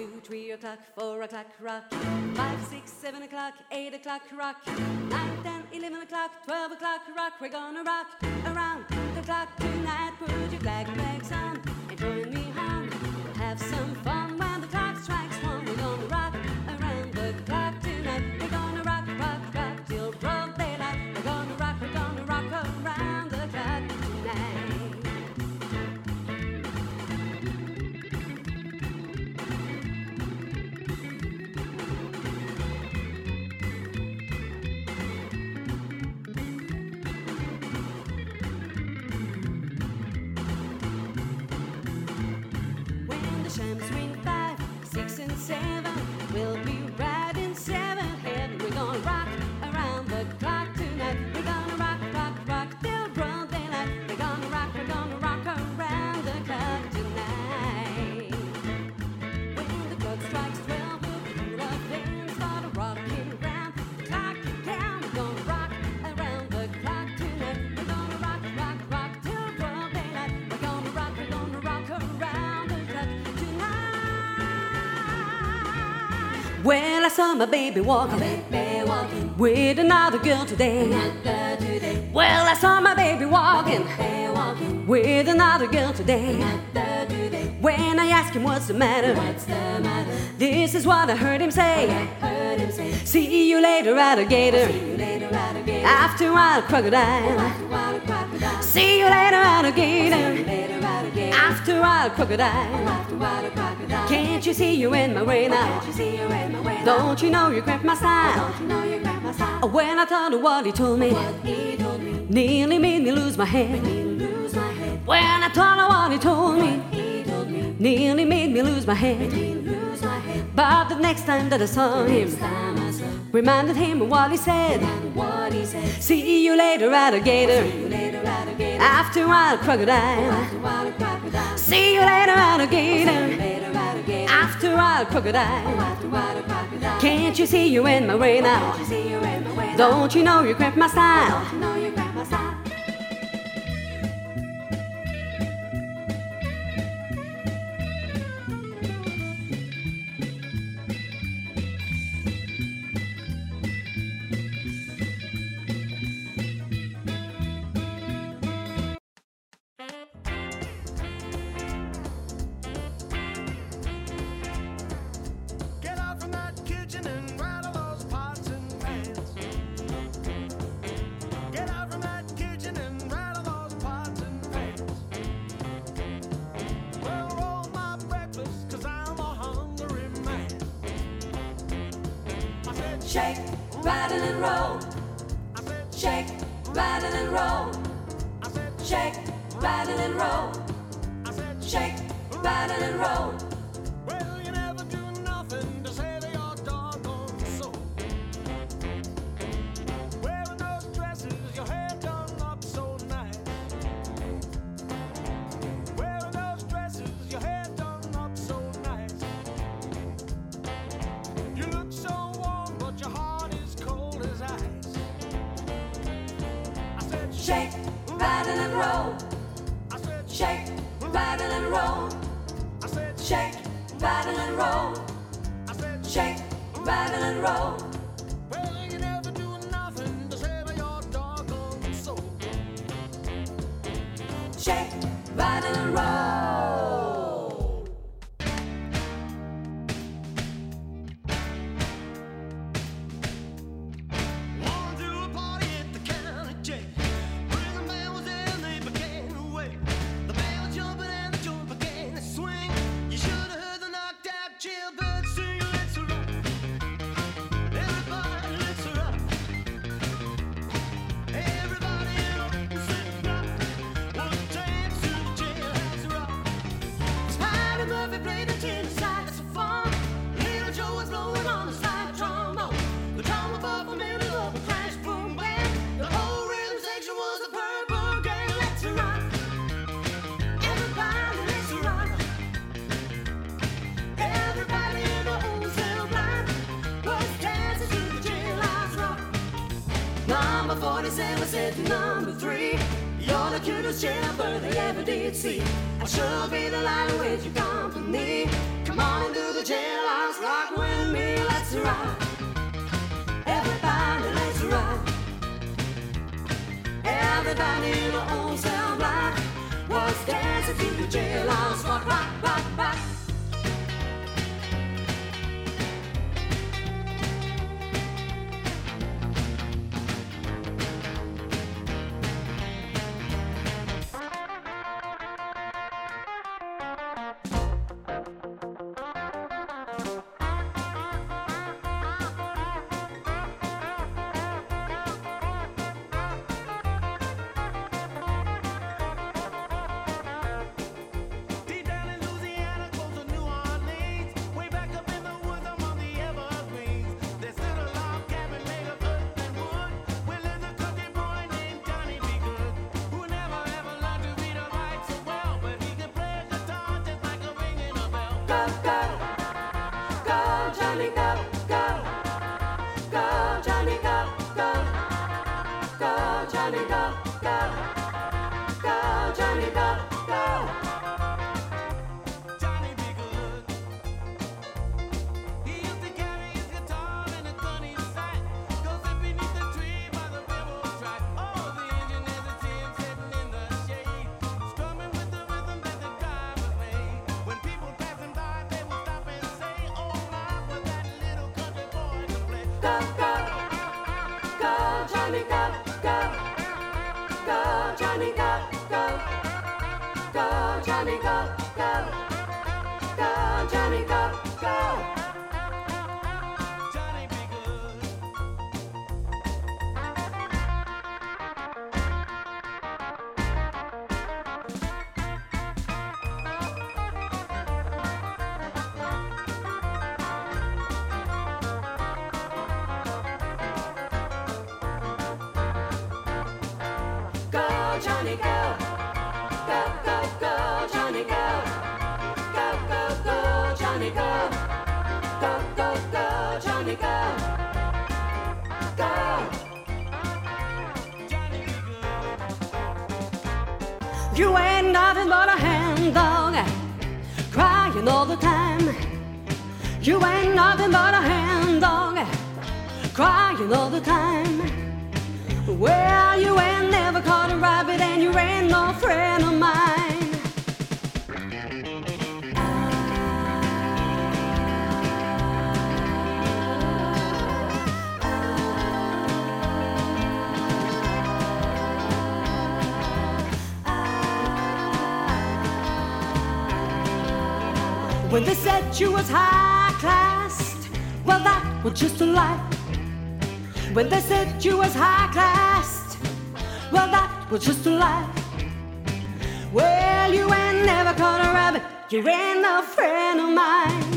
2, 3 o'clock, 4 o'clock, rock. 5, 6, 7 o'clock, 8 o'clock, rock. 9, 10, 11 o'clock, 12 o'clock, rock. We're gonna rock around the clock tonight. Put your glad rags on and join me home. We'll have some fun when the clock strikes 1. We're gonna rock around the clock tonight. We're gonna rock, rock, rock till broad daylight. We're gonna rock around the clock tonight. Shams ring 5, 6, and 7. We'll be right in 7th heaven. We're gonna rock around the clock tonight. We're gonna rock, rock, rock till broad daylight. We're gonna rock around the clock tonight. When the clock strikes 12, we'll put our hands, start rocking around the clock down. We're gonna rock around the clock tonight. We're gonna rock, rock, rock till broad daylight. We're gonna rock around the clock. Well, I saw my baby walking, with another girl today. Well, I saw my baby walking, with another girl today. When I asked him what's the matter, this is what I heard him say. See you later, alligator. After a while, crocodile. See you later, alligator. After a while, crocodile. Can't you see you're in my way now? Don't you know you cramped my style? When I thought of what he told me, nearly made me lose my head. When I thought of what he told me, nearly made me lose my head. But the next time that I saw him, reminded him of what he said. See you later, alligator. After a while, crocodile. See you later, alligator. After a while, crocodile. Can't you see you're in my way now? Don't you know you cramped my style? Shake, rattle and roll. Shake, rattle and roll. Shake, rattle and roll. Shake, rattle and roll. Well, you never do nothing to save your doggone soul. Wearing those dresses, your hair done up so nice. Wearing those dresses, your hair done up so nice. You look so warm, but your heart is cold as ice. I said, shake, rattle and roll. I said, Shake, rattle and roll. I said, Shake, rattle and roll. I said, Shake, rattle and roll. well, you never do nothing to save your doggone soul. Shake, rattle and roll. Walked to a party at the county jail. Prison band was there and they began to wail. The band was jumping and the joint began to swing. You should have heard the knocked out jailbird sing. Let's rock. Everybody, let's rock. Everybody in open city rock. Was dance to the jailhouse rock. Spider Murphy played the tenor saxophone. Little Joe was blowing on the slide trombone. The drum above the middle of a crash boom band. The whole rhythm section was a purple gang. Let's rock. Everybody, let's rock. Everybody in the whole cell block was dancing to the jailhouse rock. Number 47 said to number 3, you're the cutest jailbird they ever did see. I'll sure be the light with your company. Come Come on into the jailhouse, rock with me, let's rock. Everybody, let's rock. Everybody in the old cell block was dancing to the jailhouse, rock, rock, rock, rock. Deep down in Louisiana, close to New Orleans, way back up in the woods among the evergreens, there stood a log cabin made of earth and wood. We lived a country boy named Johnny B. Good, who never ever learned to read or write so well, but he could play a guitar just like a ringing a bell. Go, go, go, Johnny, go, go, go, Johnny, go, go, go, Johnny, go, go, go, Johnny, go, go. Johnny B. Good. He used to carry his guitar in a gunny sack, go sit beneath the tree by the railroad track. Oh, the engineers would see him sitting in the shade, strumming with the rhythm that the drivers made. When people passing by, they would stop and say, "Oh my, but that little country boy can play." Go, go, go, Johnny, go, go, go, Johnny, go, go, go, Johnny, go, go, go, Johnny, go, go. Johnny B. Good. Go, Johnny, go, go, go, go, Johnny, go, go, go, go, Johnny, go, go, go, go, Johnny, go, go. Johnny B. Good. You ain't nothing but a hand dog, crying all the time. You ain't nothing but a hand dog, crying all the time. Well, you ain't never caught a rabbit and you ain't no friend of mine. When they said you was high class, well that was just a lie. When they said you was high class, well that was just a lie. Well, you ain't never caught a rabbit, you ain't no friend of mine.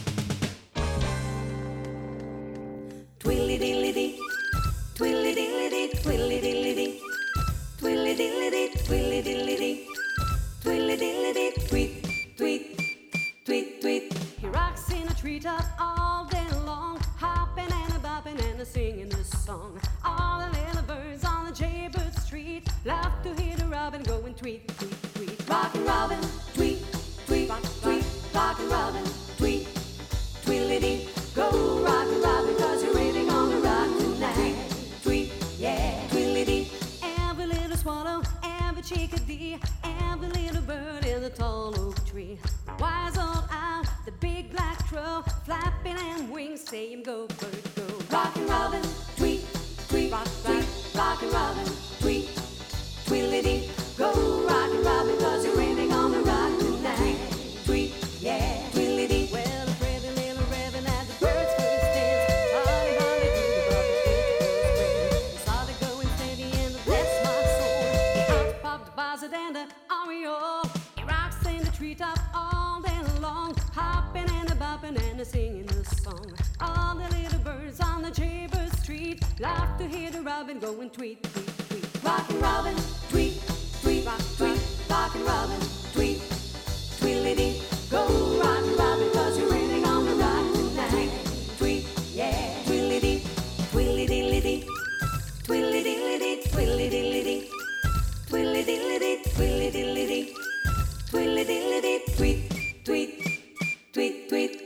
Twilly dilly dee, twilly dilly dee, twilly dilly dee, twilly dilly dee, twilly dilly dee, twilly dilly dee, tweet, tweet, tweet, tweet. He rocks in a treetop all day long, hopping and a bopping and a singing this song. All the little birds on the Jaybird Street love to hear the robin going tweet, tweet, tweet. Rockin' robin, tweet, tweet, tweet. Rockin' robin, tweet, tweedledee. Go rockin' robin, 'cause you're really gonna rock tonight. Tweet, yeah, tweedledee. Every little swallow, every chickadee, every little bird in the tall oak tree. Wise old owl, the big black crow, flapping and wings, saying go bird go. Rockin' robin, tweet, tweet, tweet. Rockin' robin, tweet, tweedledee. Go rockin' robin, 'cause you're really gonna rock tonight. Tweet, yeah, tweedledee. Well, the pretty little raven had the birds first dance. Holly, holly, do the robin first started going steady and bless my soul. He hopped, popped, buzzed and the oriole. He rocks in the treetop all day long, hopping and a bopping and a singing the song. All the little birds on the Jaybird Street love to hear the robin going tweet, tweet, tweet. Rockin' robin, tweet, tweet, tweet. Rockin' robin, tweet, tweedledee. Go rockin' robin, 'cause you're really gonna rock tonight. Tweet, yeah, tweedledee, tweedledee, tweedledee, tweedledee, tweedledee, tweedledee, tweedledee, tweedledee, tweet, tweet, tweet. tweet.